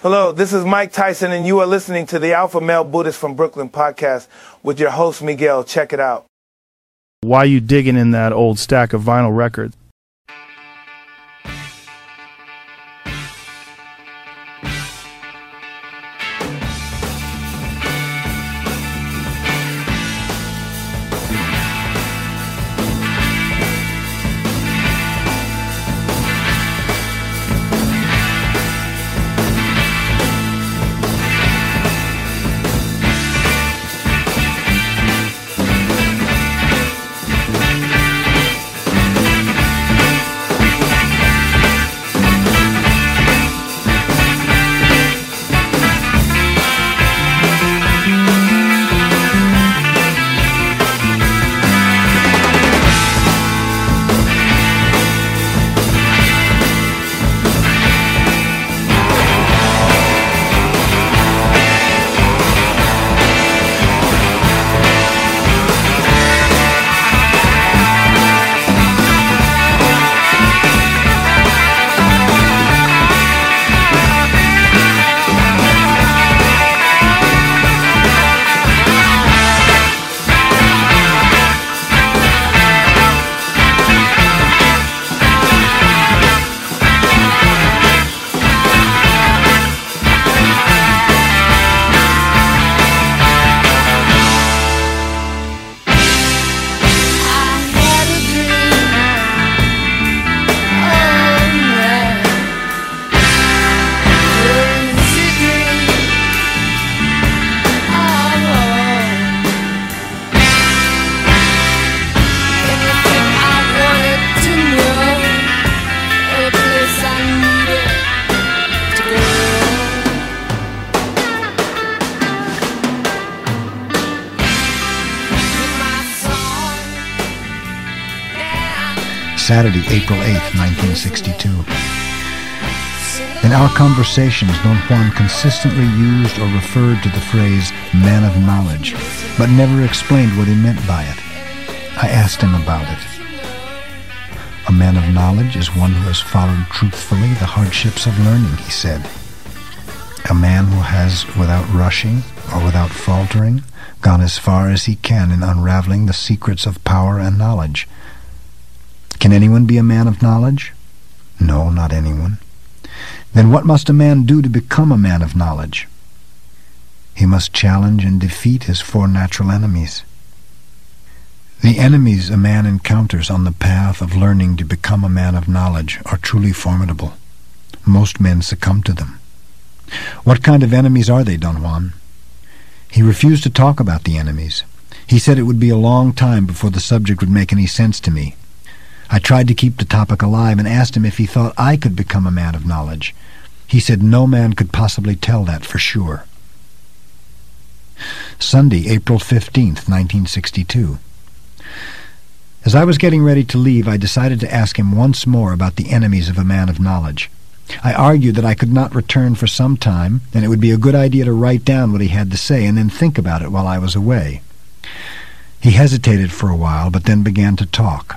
Hello, this is Mike Tyson, and you are listening to the Alpha Male Buddhist from Brooklyn podcast with your host, Miguel. Check it out. Why you digging in that old stack of vinyl records? Saturday, April 8th, 1962. In our conversations, Don Juan consistently used or referred to the phrase man of knowledge, but never explained what he meant by it. I asked him about it. A man of knowledge is one who has followed truthfully the hardships of learning, he said. A man who has, without rushing or without faltering, gone as far as he can in unraveling the secrets of power and knowledge. Can anyone be a man of knowledge? No, not anyone. Then what must a man do to become a man of knowledge? He must challenge and defeat his four natural enemies. The enemies a man encounters on the path of learning to become a man of knowledge are truly formidable. Most men succumb to them. What kind of enemies are they, Don Juan? He refused to talk about the enemies. He said it would be a long time before the subject would make any sense to me. I tried to keep the topic alive and asked him if he thought I could become a man of knowledge. He said no man could possibly tell that for sure. Sunday, April 15th, 1962. As I was getting ready to leave, I decided to ask him once more about the enemies of a man of knowledge. I argued that I could not return for some time, and it would be a good idea to write down what he had to say and then think about it while I was away. He hesitated for a while, but then began to talk.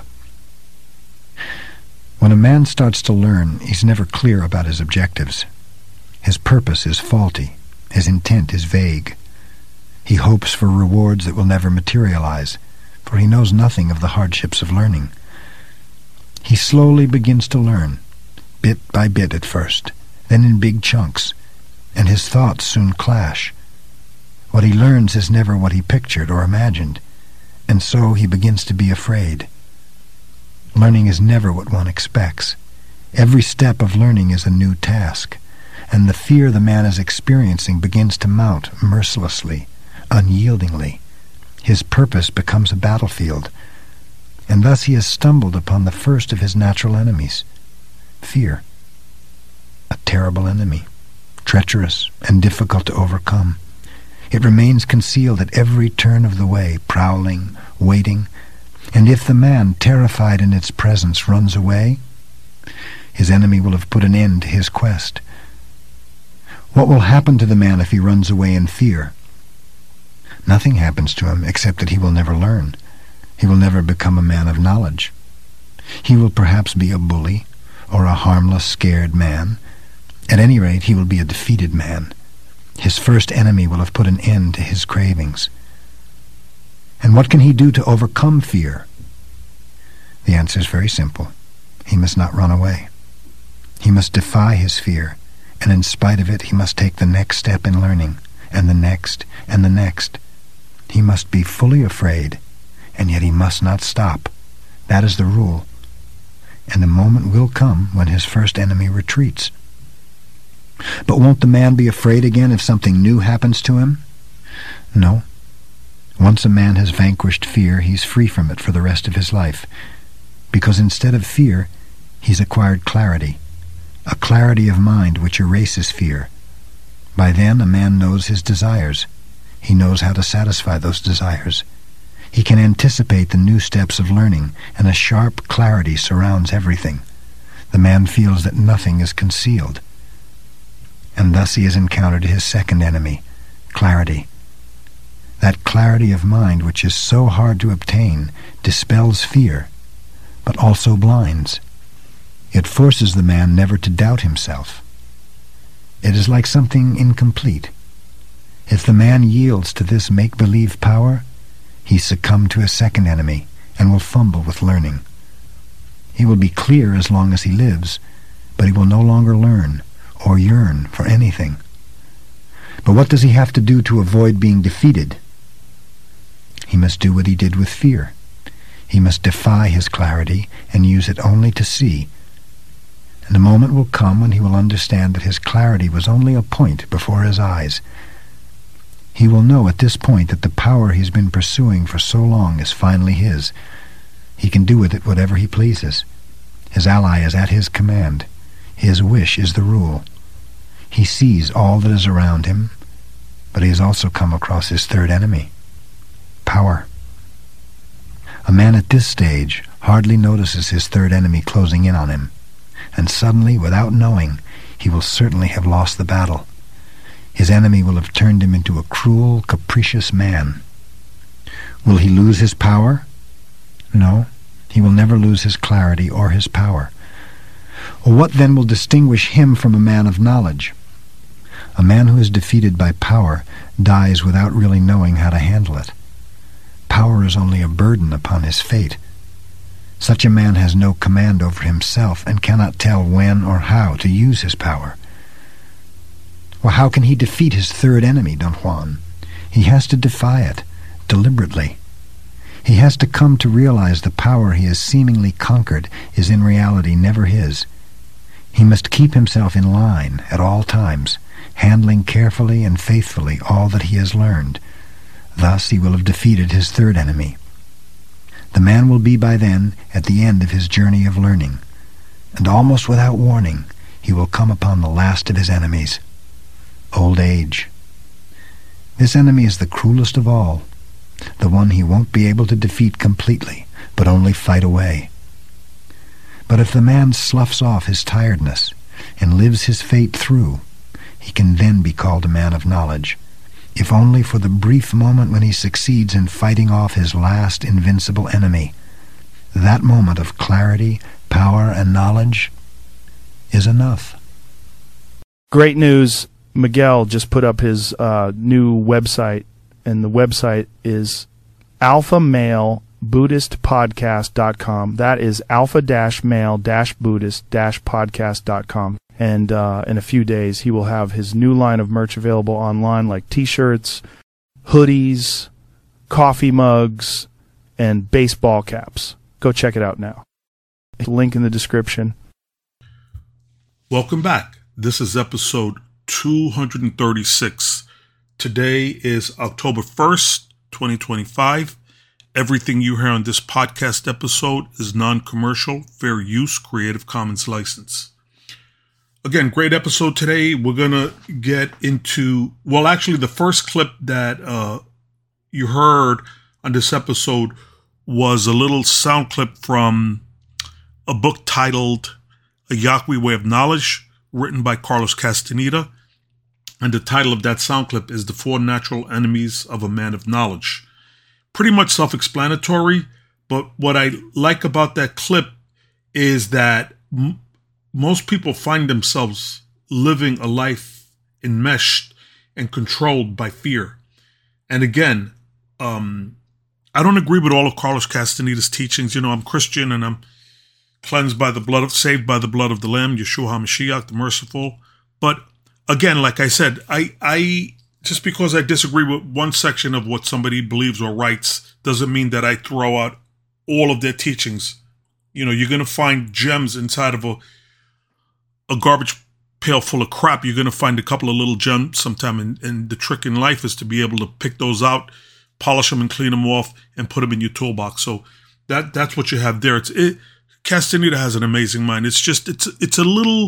When a man starts to learn, he's never clear about his objectives. His purpose is faulty. His intent is vague. He hopes for rewards that will never materialize, for he knows nothing of the hardships of learning. He slowly begins to learn, bit by bit at first, then in big chunks, and his thoughts soon clash. What he learns is never what he pictured or imagined, and so he begins to be afraid. Learning is never what one expects. Every step of learning is a new task, and the fear the man is experiencing begins to mount mercilessly, unyieldingly. His purpose becomes a battlefield, and thus he has stumbled upon the first of his natural enemies, fear. A terrible enemy, treacherous and difficult to overcome. It remains concealed at every turn of the way, prowling, waiting, and if the man, terrified in its presence, runs away, his enemy will have put an end to his quest. What will happen to the man if he runs away in fear? Nothing happens to him except that he will never learn. He will never become a man of knowledge. He will perhaps be a bully or a harmless, scared man, At any rate, he will be a defeated man. His first enemy will have put an end to his cravings. And what can he do to overcome fear? The answer is very simple. He must not run away. He must defy his fear, and in spite of it, he must take the next step in learning, and the next, and the next. He must be fully afraid, and yet he must not stop. That is the rule. And a moment will come when his first enemy retreats. But won't the man be afraid again if something new happens to him? No. Once a man has vanquished fear, he's free from it for the rest of his life, because instead of fear, he's acquired clarity, a clarity of mind which erases fear. By then, a man knows his desires. He knows how to satisfy those desires. He can anticipate the new steps of learning, and a sharp clarity surrounds everything. The man feels that nothing is concealed. And thus he has encountered his second enemy, clarity. That clarity of mind which is so hard to obtain dispels fear, but also blinds. It forces the man never to doubt himself. It is like something incomplete. If the man yields to this make-believe power, he succumbed to his second enemy and will fumble with learning. He will be clear as long as he lives, but he will no longer learn or yearn for anything. But what does he have to do to avoid being defeated? He must do what he did with fear. He must defy his clarity and use it only to see. And a moment will come when he will understand that his clarity was only a point before his eyes. He will know at this point that the power he's been pursuing for so long is finally his. He can do with it whatever he pleases. His ally is at his command. His wish is the rule. He sees all that is around him, but he has also come across his third enemy, power. A man at this stage hardly notices his third enemy closing in on him, and suddenly, without knowing, he will certainly have lost the battle. His enemy will have turned him into a cruel, capricious man. Will he lose his power? No, he will never lose his clarity or his power. What then will distinguish him from a man of knowledge? A man who is defeated by power dies without really knowing how to handle it. Power is only a burden upon his fate. Such a man has no command over himself and cannot tell when or how to use his power. Well, how can he defeat his third enemy, Don Juan? He has to defy it, deliberately. He has to come to realize the power he has seemingly conquered is in reality never his. He must keep himself in line at all times, handling carefully and faithfully all that he has learned. Thus he will have defeated his third enemy. The man will be by then at the end of his journey of learning, and almost without warning he will come upon the last of his enemies, old age. This enemy is the cruelest of all, the one he won't be able to defeat completely, but only fight away. But if the man sloughs off his tiredness and lives his fate through, he can then be called a man of knowledge, if only for the brief moment when he succeeds in fighting off his last invincible enemy. That moment of clarity, power, and knowledge is enough. Great news. Miguel just put up his new website, and the website is alphamalebuddhistpodcast.com. That is alpha-male-buddhist-podcast.com. And in a few days, he will have his new line of merch available online, like T-shirts, hoodies, coffee mugs, and baseball caps. Go check it out now. Link in the description. Welcome back. This is episode 236. Today is October 1st, 2025. Everything you hear on this podcast episode is non-commercial, fair use, Creative Commons license. Again, great episode today. We're going to get into, well, actually the first clip that you heard on this episode was a little sound clip from a book titled A Yaqui Way of Knowledge, written by Carlos Castaneda. And the title of that sound clip is The Four Natural Enemies of a Man of Knowledge. Pretty much self-explanatory, but what I like about that clip is that most people find themselves living a life enmeshed and controlled by fear. And again, I don't agree with all of Carlos Castaneda's teachings. I'm Christian and I'm saved by the blood of the Lamb, Yeshua HaMashiach, the merciful. But again, like I said, I just because I disagree with one section of what somebody believes or writes doesn't mean that I throw out all of their teachings. You're going to find gems inside of a garbage pail full of crap. You're going to find a couple of little gems sometime. And the trick in life is to be able to pick those out, polish them and clean them off and put them in your toolbox. So that's what you have there. Castaneda has an amazing mind. It's just, it's a little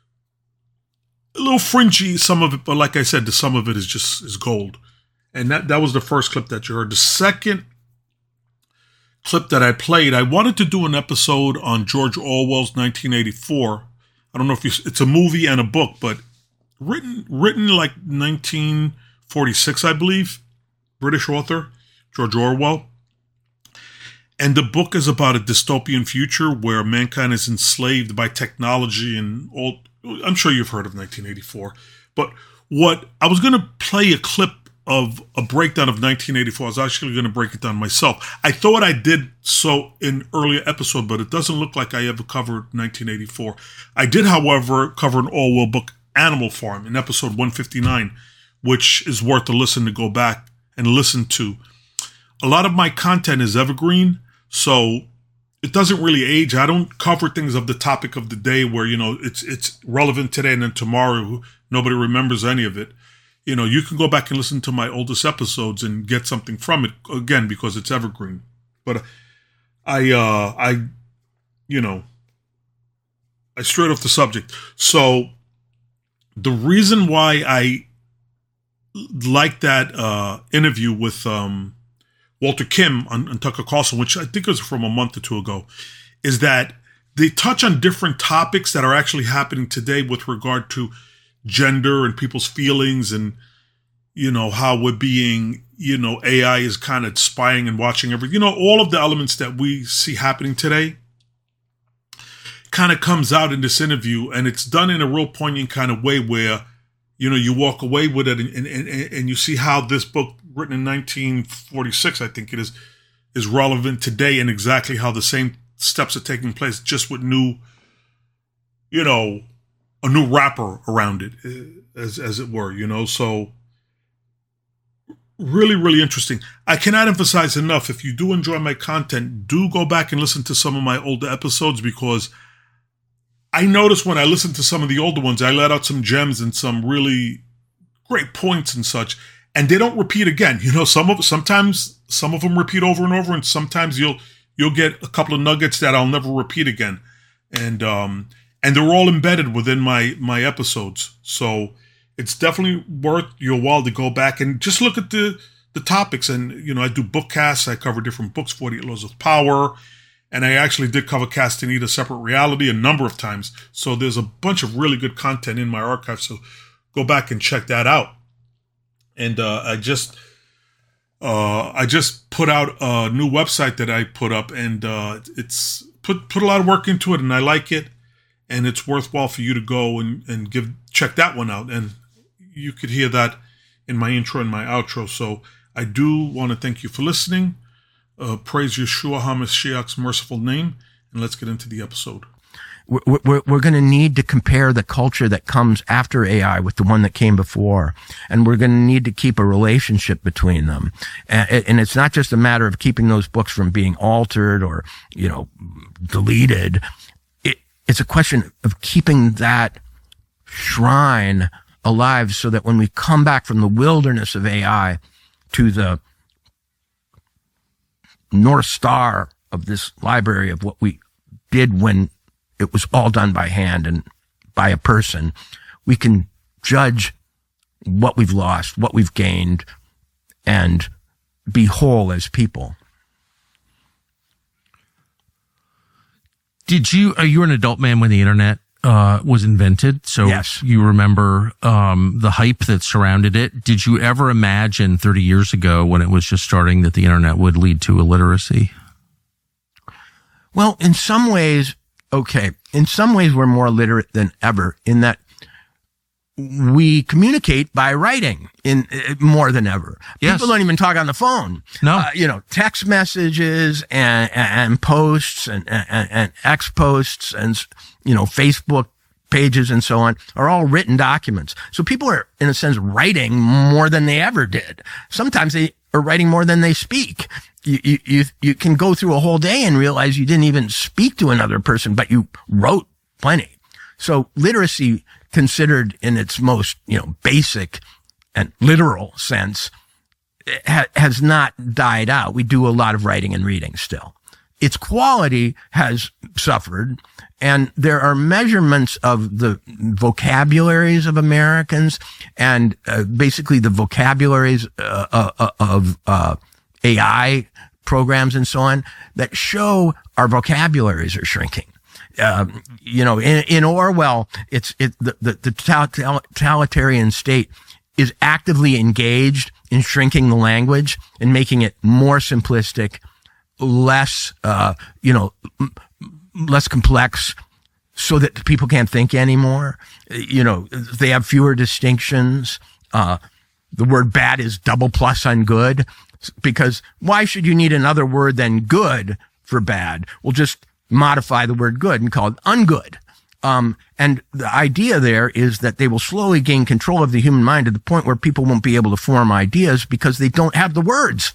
fringy, some of it, but like I said, the sum of it is gold. And that was the first clip that you heard. The second clip that I played, I wanted to do an episode on George Orwell's 1984. I don't know if it's a movie and a book, but written like 1946, I believe. British author, George Orwell. And the book is about a dystopian future where mankind is enslaved by technology and all. I'm sure you've heard of 1984. But I was going to play a clip of a breakdown of 1984. I was actually going to break it down myself. I thought I did so in earlier episode, but it doesn't look like I ever covered 1984. I did, however, cover an Orwell book, Animal Farm, in episode 159, which is worth a listen to go back and listen to. A lot of my content is evergreen, so it doesn't really age. I don't cover things of the topic of the day where, it's relevant today and then tomorrow nobody remembers any of it. You can go back and listen to my oldest episodes and get something from it, again, because it's evergreen. But I strayed off the subject. So the reason why I like that interview with Walter Kim on Tucker Carlson, which I think was from a month or two ago, is that they touch on different topics that are actually happening today with regard to gender and people's feelings and, how we're being, AI is kind of spying and watching everything. All of the elements that we see happening today kind of comes out in this interview, and it's done in a real poignant kind of way where, you walk away with it and you see how this book, written in 1946, I think it is relevant today, and exactly how the same steps are taking place, just with new, a new wrapper around it, as it were, so really, really interesting. I cannot emphasize enough, if you do enjoy my content, do go back and listen to some of my older episodes, because I noticed when I listened to some of the older ones, I let out some gems and some really great points and such, and they don't repeat again. Sometimes some of them repeat over and over, and sometimes you'll get a couple of nuggets that I'll never repeat again. And they're all embedded within my episodes. So it's definitely worth your while to go back and just look at the topics. And, I do bookcasts. I cover different books, 48 Laws of Power. And I actually did cover Castaneda Separate Reality a number of times. So there's a bunch of really good content in my archive. So go back and check that out. And I just put out a new website that I put up, and it's put a lot of work into it, and I like it. And it's worthwhile for you to go and check that one out. And you could hear that in my intro and my outro. So I do want to thank you for listening. Praise Yeshua HaMashiach's merciful name. And let's get into the episode. We're going to need to compare the culture that comes after AI with the one that came before. And we're going to need to keep a relationship between them. And it's not just a matter of keeping those books from being altered or, deleted. It's a question of keeping that shrine alive so that when we come back from the wilderness of AI to the North Star of this library of what we did when it was all done by hand and by a person, we can judge what we've lost, what we've gained, and be whole as people. You were an adult man when the internet was invented, so yes. You remember the hype that surrounded it. Did you ever imagine 30 years ago, when it was just starting, that the internet would lead to illiteracy? Well, in some ways, we're more literate than ever, in that we communicate by writing in more than ever. Yes. People don't even talk on the phone. No. Text messages and posts and X posts and, Facebook pages and so on are all written documents. So people are, in a sense, writing more than they ever did. Sometimes they are writing more than they speak. You can go through a whole day and realize you didn't even speak to another person, but you wrote plenty. So literacy, considered in its most, basic and literal sense, has not died out. We do a lot of writing and reading still. Its quality has suffered, and there are measurements of the vocabularies of Americans and basically the vocabularies of AI programs and so on that show our vocabularies are shrinking. In Orwell, the totalitarian state is actively engaged in shrinking the language and making it more simplistic, less complex, so that people can't think anymore. They have fewer distinctions. The word bad is double plus on good, because why should you need another word than good for bad? We'll just modify the word good and call it ungood. And the idea there is that they will slowly gain control of the human mind to the point where people won't be able to form ideas because they don't have the words.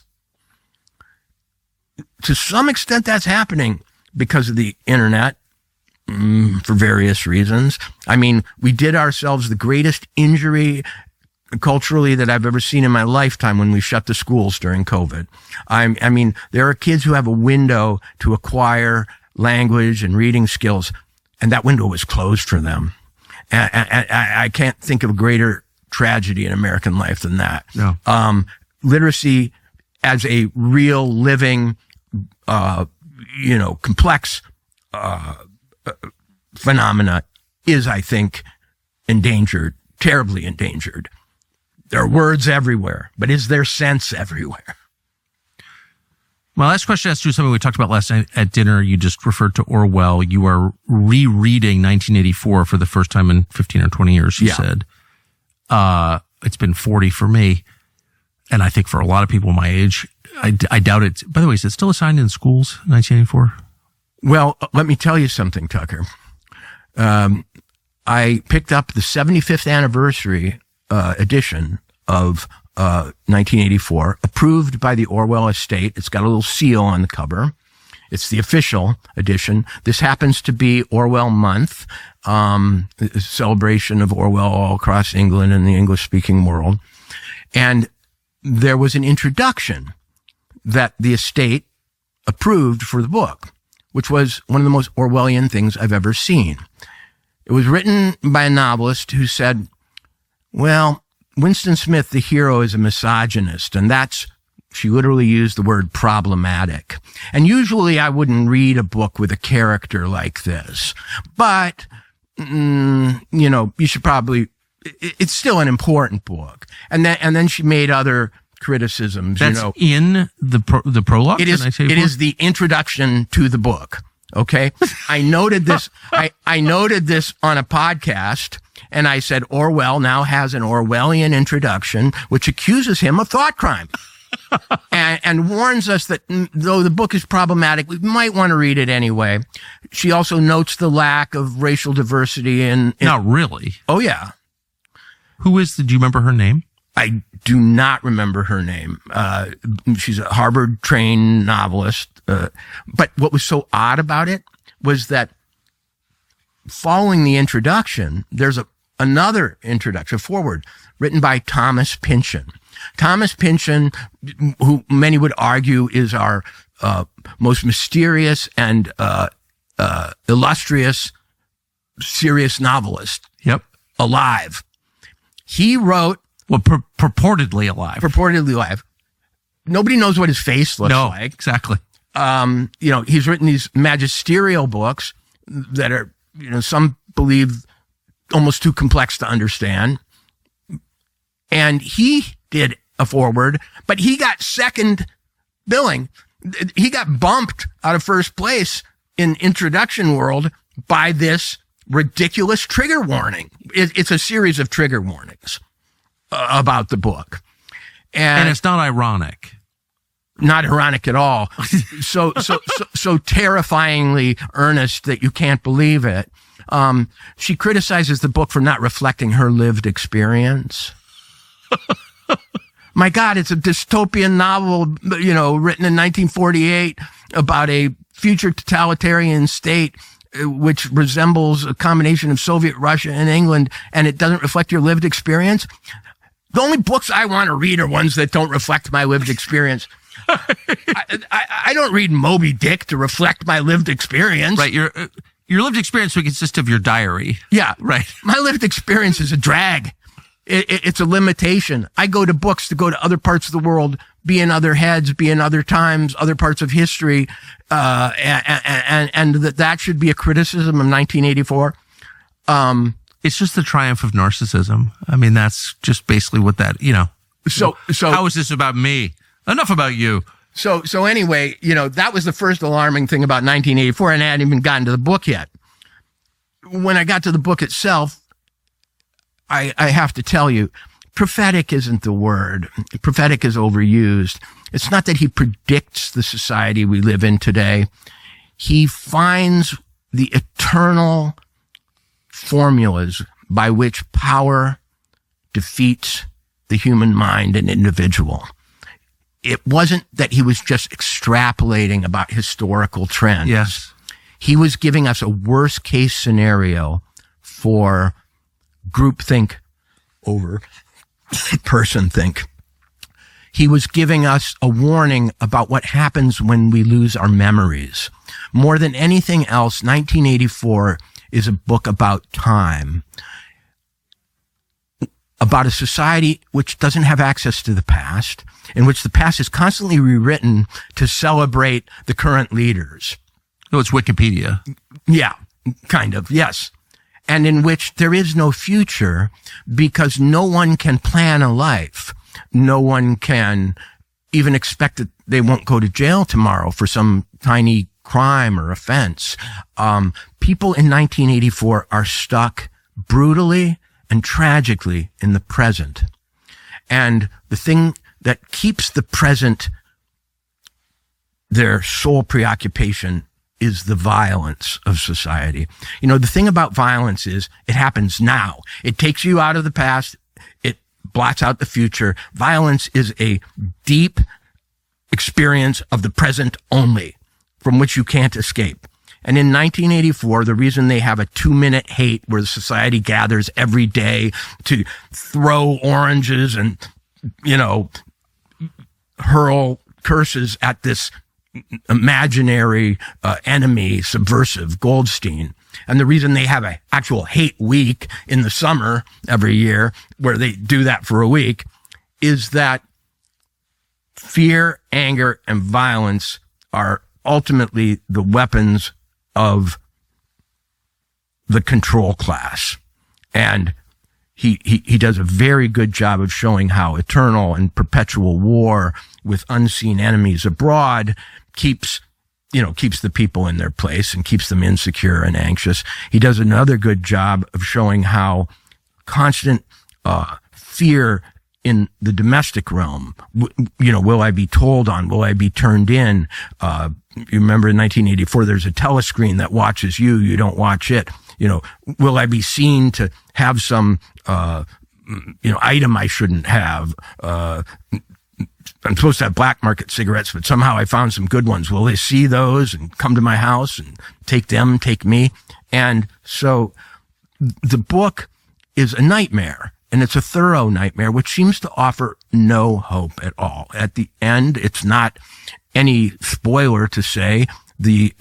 To some extent, that's happening because of the internet, for various reasons. I mean, we did ourselves the greatest injury culturally that I've ever seen in my lifetime when we shut the schools during COVID. I mean, there are kids who have a window to acquire language and reading skills, and that window was closed for them. And I can't think of a greater tragedy in American life than that. No. Literacy as a real living, complex phenomena is, I think, endangered, terribly endangered. There are words everywhere, but is there sense everywhere? My last question has to do with something we talked about last night at dinner. You just referred to Orwell. You are rereading 1984 for the first time in 15 or 20 years, you said. It's been 40 for me. And I think for a lot of people my age, I doubt it. By the way, is it still assigned in schools, 1984? Well, let me tell you something, Tucker. I picked up the 75th anniversary edition of 1984, approved by the Orwell estate. It's got a little seal on the cover. It's the official edition. This happens to be Orwell month, a celebration of Orwell all across England and the English-speaking world. And there was an introduction that the estate approved for the book, which was one of the most Orwellian things I've ever seen. It was written by a novelist who said, well, Winston Smith, the hero, is a misogynist, and she literally used the word problematic. And usually I wouldn't read a book with a character like this, but, you should probably, it's still an important book. And then she made other criticisms, That's in the prologue? It is the introduction to the book. Okay. I noted this, I noted this on a podcast. And I said, Orwell now has an Orwellian introduction, which accuses him of thought crime and warns us that though the book is problematic, we might want to read it anyway. She also notes the lack of racial diversity in Not really. Oh, yeah. Do you remember her name? I do not remember her name. She's a Harvard-trained novelist. But what was so odd about it was that following the introduction, there's another introduction, forward, written by Thomas Pynchon. Thomas Pynchon, who many would argue is our most mysterious and illustrious, serious novelist alive. He wrote... Well, purportedly alive. Purportedly alive. Nobody knows what his face looks like. No, exactly. He's written these magisterial books that are, some believe almost too complex to understand. And he did a forward, but he got second billing. He got bumped out of first place in introduction world by this ridiculous trigger warning. It's a series of trigger warnings about the book. And it's not ironic. Not ironic at all. So terrifyingly earnest that you can't believe it. She criticizes the book for not reflecting her lived experience. My God, it's a dystopian novel, written in 1948 about a future totalitarian state which resembles a combination of Soviet Russia and England, and it doesn't reflect your lived experience. The only books I want to read are ones that don't reflect my lived experience. I don't read Moby Dick to reflect my lived experience. Right. Your lived experience would consist of your diary. Yeah. Right. My lived experience is a drag. It's a limitation. I go to books to go to other parts of the world, be in other heads, be in other times, other parts of history, and that should be a criticism of 1984. It's just the triumph of narcissism. I mean, that's just basically what that, So how is this about me? Enough about you. So anyway, that was the first alarming thing about 1984, and I hadn't even gotten to the book yet. When I got to the book itself, I have to tell you, prophetic isn't the word. Prophetic is overused. It's not that he predicts the society we live in today. He finds the eternal formulas by which power defeats the human mind and individual. It wasn't that he was just extrapolating about historical trends. Yes. He was giving us a worst case scenario for groupthink over personthink. He was giving us a warning about what happens when we lose our memories. More than anything else, 1984 is a book about time, about a society which doesn't have access to the past, in which the past is constantly rewritten to celebrate the current leaders. No, it's Wikipedia. Yeah, kind of, yes. And in which there is no future because no one can plan a life. No one can even expect that they won't go to jail tomorrow for some tiny crime or offense. People in 1984 are stuck brutally and tragically in the present. And the thing that keeps the present their sole preoccupation is the violence of society. The thing about violence is it happens now. It takes you out of the past. It blots out the future. Violence is a deep experience of the present only, from which you can't escape. And in 1984, the reason they have a 2-minute hate where the society gathers every day to throw oranges and, hurl curses at this imaginary enemy, subversive, Goldstein. And the reason they have an actual hate week in the summer every year, where they do that for a week, is that fear, anger, and violence are ultimately the weapons of the control class. And he does a very good job of showing how eternal and perpetual war with unseen enemies abroad keeps the people in their place and keeps them insecure and anxious. He does another good job of showing how constant fear in the domestic realm, will I be told on? Will I be turned in? You remember in 1984, there's a telescreen that watches you. You don't watch it. Will I be seen to have some, item I shouldn't have? I'm supposed to have black market cigarettes, but somehow I found some good ones. Will they see those and come to my house and take them, take me? And so the book is a nightmare, and it's a thorough nightmare, which seems to offer no hope at all. At the end, it's not any spoiler to say the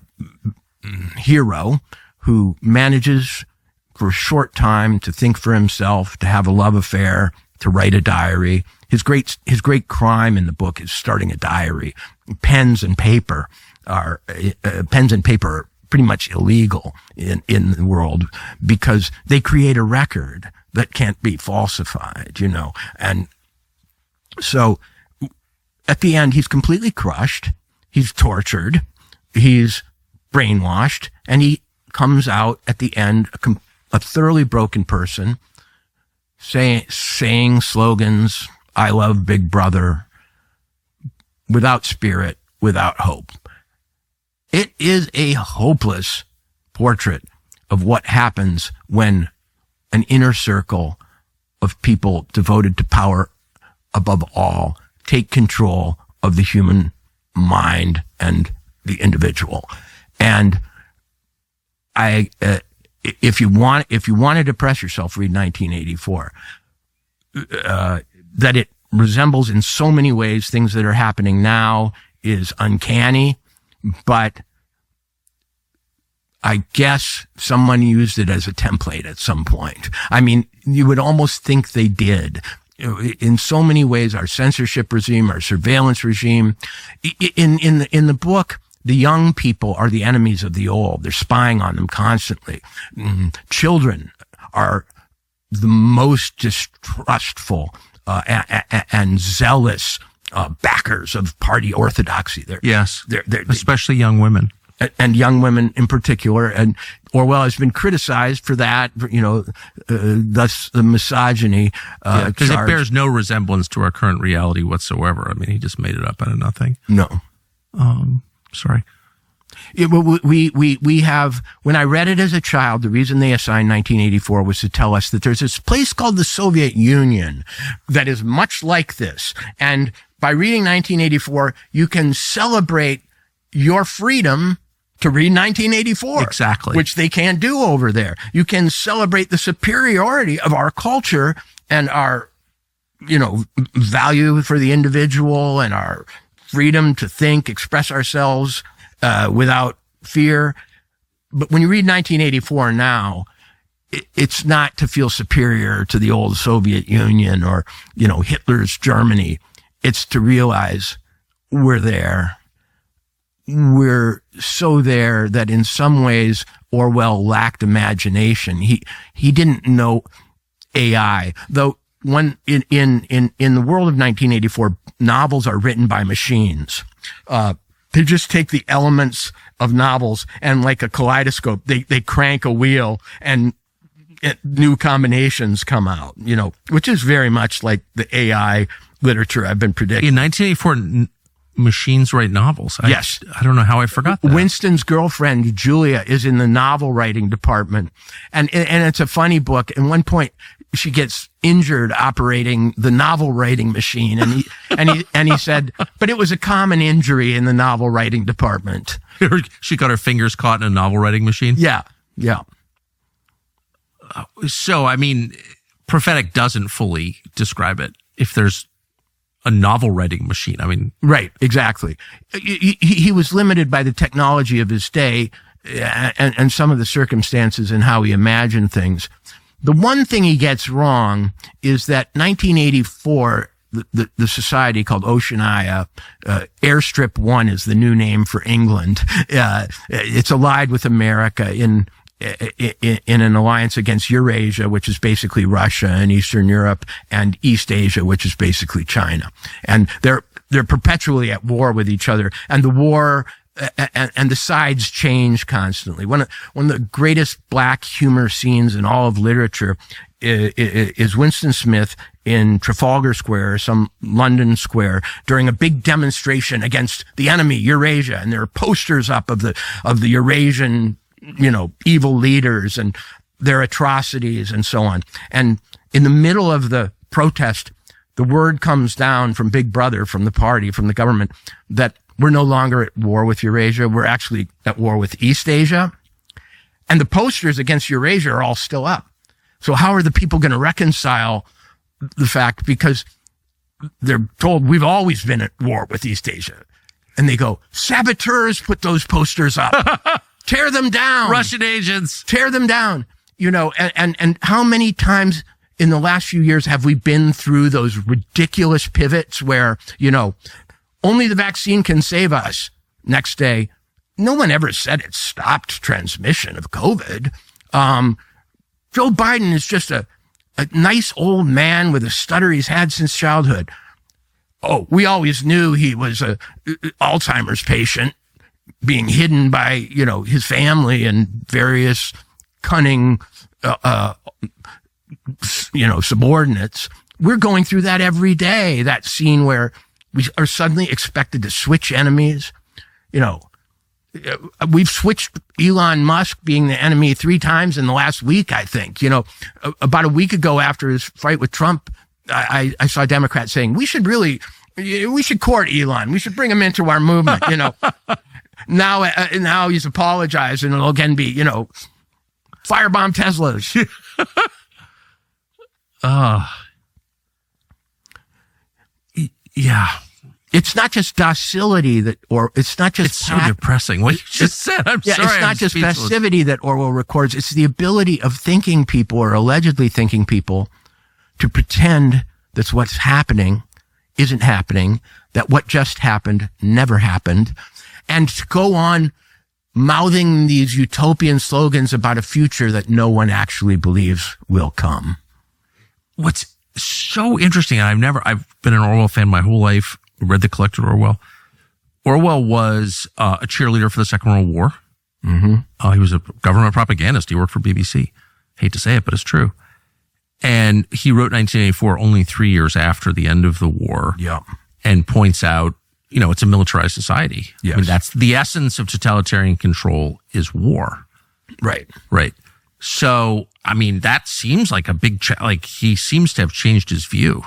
hero who manages for a short time to think for himself, to have a love affair, to write a diary. His great crime in the book is starting a diary. Pens and paper are pretty much illegal in the world because they create a record that can't be falsified, And so at the end, he's completely crushed. He's tortured. He's brainwashed, and he comes out at the end, a thoroughly broken person, saying slogans, I love Big Brother, without spirit, without hope. It is a hopeless portrait of what happens when an inner circle of people devoted to power above all take control of the human mind and the individual. And if you want to depress yourself, read 1984. That it resembles in so many ways things that are happening now is uncanny, but I guess someone used it as a template at some point. I mean, you would almost think they did. In so many ways, our censorship regime, our surveillance regime, in the book, the young people are the enemies of the old. They're spying on them constantly. Children are the most distrustful and zealous backers of party orthodoxy. They're especially young women. And young women in particular. And Orwell has been criticized for that, thus the misogyny. Because it bears no resemblance to our current reality whatsoever. I mean, he just made it up out of nothing. No. Sorry. We have, when I read it as a child, the reason they assigned 1984 was to tell us that there's this place called the Soviet Union that is much like this. And by reading 1984, you can celebrate your freedom to read 1984. Exactly. Which they can't do over there. You can celebrate the superiority of our culture and our, value for the individual and our freedom to think, express ourselves, without fear. But when you read 1984 now, it's not to feel superior to the old Soviet Union or, Hitler's Germany. It's to realize we're there. We're so there that in some ways Orwell lacked imagination. He didn't know AI, though. When in the world of 1984, novels are written by machines. They just take the elements of novels and, like a kaleidoscope, they crank a wheel and new combinations come out, which is very much like the AI literature I've been predicting. In 1984, machines write novels. Yes. I don't know how I forgot that. Winston's girlfriend, Julia, is in the novel writing department. And it's a funny book. At one point, she gets injured operating the novel writing machine. And he said, but it was a common injury in the novel writing department. She got her fingers caught in a novel writing machine? Yeah. Yeah. So, I mean, prophetic doesn't fully describe it. If there's a novel writing machine, I mean. Right. Exactly. He was limited by the technology of his day and some of the circumstances and how he imagined things. The one thing he gets wrong is that 1984, the society called Oceania, Airstrip 1 is the new name for England. It's allied with America in an alliance against Eurasia, which is basically Russia and Eastern Europe, and East Asia, which is basically China. And they're perpetually at war with each other. And the war and the sides change constantly. One of the greatest black humor scenes in all of literature is Winston Smith in Trafalgar Square, some London square, during a big demonstration against the enemy, Eurasia. And there are posters up of the Eurasian, evil leaders and their atrocities and so on. And in the middle of the protest, the word comes down from Big Brother, from the party, from the government, that we're no longer at war with Eurasia. We're actually at war with East Asia. And the posters against Eurasia are all still up. So how are the people going to reconcile the fact? Because they're told we've always been at war with East Asia. And they go, saboteurs put those posters up. Tear them down. Russian agents. Tear them down. And how many times in the last few years have we been through those ridiculous pivots where, only the vaccine can save us. Next day, no one ever said it stopped transmission of COVID. Joe Biden is just a nice old man with a stutter he's had since childhood. Oh, we always knew he was a Alzheimer's patient. being hidden by, his family and various cunning, subordinates. We're going through that every day. That scene where we are suddenly expected to switch enemies. We've switched Elon Musk being the enemy 3 times in the last week, I think. About a week ago after his fight with Trump, I saw Democrats saying, we should court Elon. We should bring him into our movement, Now he's apologized and it'll again be, firebomb Teslas. Yeah. It's not just docility it's not just... It's so depressing what you just said. I'm sorry. It's not just passivity that Orwell records. It's the ability of thinking people, or allegedly thinking people, to pretend that what's happening isn't happening, that what just happened never happened, and to go on mouthing these utopian slogans about a future that no one actually believes will come. What's so interesting, and I've been an Orwell fan my whole life, read the collected Orwell. Orwell was a cheerleader for the Second World War. Mm-hmm. He was a government propagandist. He worked for BBC. Hate to say it, but it's true. And he wrote 1984 only 3 years after the end of the war. Yeah. And points out, it's a militarized society. Yes. I mean, that's the essence of totalitarian control is war. Right. Right. So, I mean, that seems like a big, he seems to have changed his view.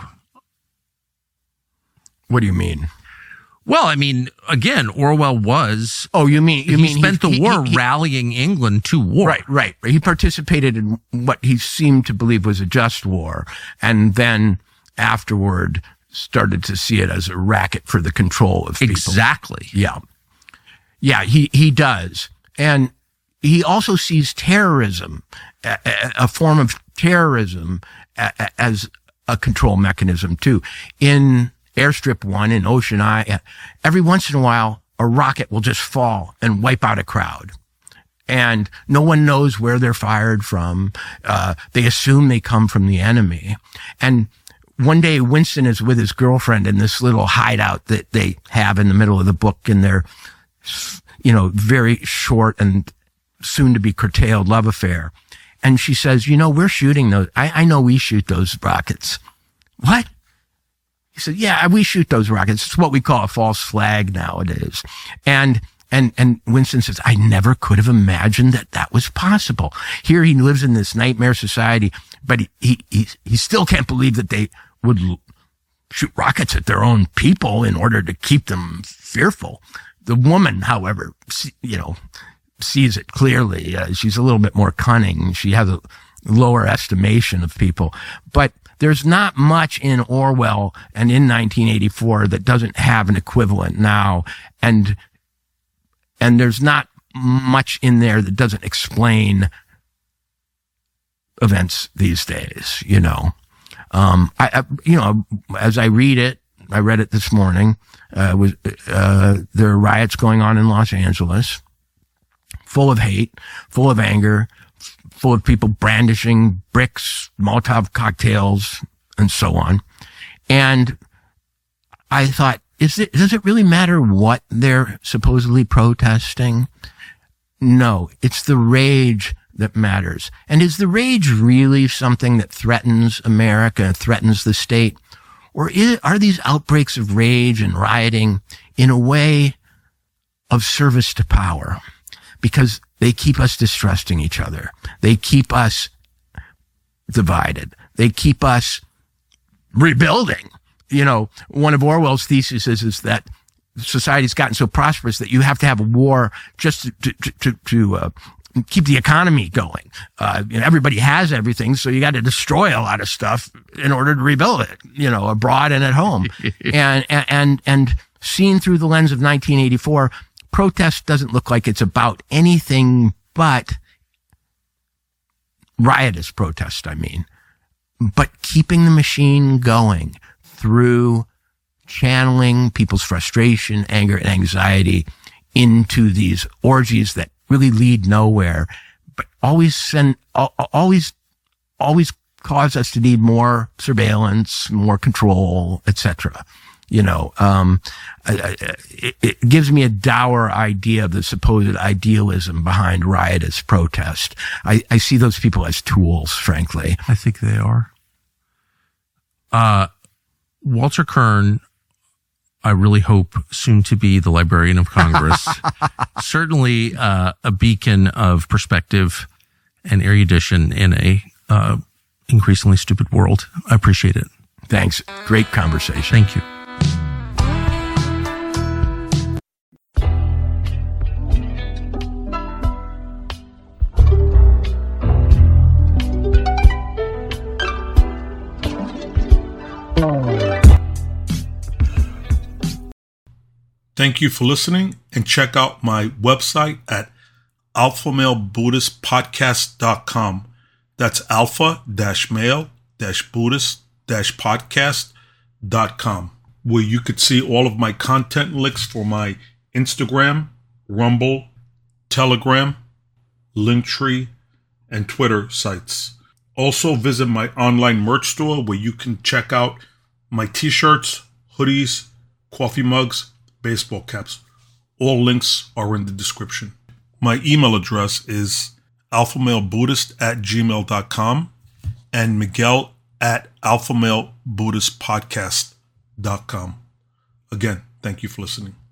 What do you mean? Well, I mean, again, Orwell was... Oh, you mean he spent the war rallying England to war. Right. He participated in what he seemed to believe was a just war, and then afterward started to see it as a racket for the control of people. Exactly. Yeah. Yeah, he does. And he also sees terrorism, a form of terrorism, as a control mechanism, too. In Airstrip 1 in Ocean Eye, every once in a while, a rocket will just fall and wipe out a crowd. And no one knows where they're fired from. They assume they come from the enemy. And one day, Winston is with his girlfriend in this little hideout that they have in the middle of the book in their, very short and soon to be curtailed love affair. And she says, we're shooting those. I know we shoot those rockets. What? He said, yeah, we shoot those rockets. It's what we call a false flag nowadays. And Winston says, I never could have imagined that was possible. Here he lives in this nightmare society, but he still can't believe that they would shoot rockets at their own people in order to keep them fearful. The woman, however, sees it clearly. She's a little bit more cunning. She has a lower estimation of people, but there's not much in Orwell and in 1984 that doesn't have an equivalent now. And there's not much in there that doesn't explain events these days, as I read it, I read it this morning, there are riots going on in Los Angeles, full of hate, full of anger, full of people brandishing bricks, Molotov cocktails, and so on. And I thought, does it really matter what they're supposedly protesting? No, it's the rage that matters. And is the rage really something that threatens America, threatens the state? Or are these outbreaks of rage and rioting in a way of service to power? Because they keep us distrusting each other. They keep us divided. They keep us rebuilding. One of Orwell's theses is that society's gotten so prosperous that you have to have a war just to keep the economy going. Everybody has everything, so you got to destroy a lot of stuff in order to rebuild it, abroad and at home. and seen through the lens of 1984, protest doesn't look like it's about anything but riotous protest, but keeping the machine going through channeling people's frustration, anger, and anxiety into these orgies that really lead nowhere, but always cause us to need more surveillance, more control, etc. It gives me a dour idea of the supposed idealism behind riotous protest. I see those people as tools, frankly. I think they are. Walter Kern, I really hope soon to be the Librarian of Congress. Certainly a beacon of perspective and erudition in a increasingly stupid world. I appreciate it. Thanks. Great conversation. Thank you. Thank you for listening, and check out my website at alphamalebuddhistpodcast.com. That's alpha-male-buddhist-podcast.com, where you could see all of my content links for my Instagram, Rumble, Telegram, Linktree, and Twitter sites. Also visit my online merch store where you can check out my t-shirts, hoodies, coffee mugs, baseball caps. All links are in the description. My email address is alphamalebuddhist@gmail.com and Miguel@alphamalebuddhistpodcast.com. Again, thank you for listening.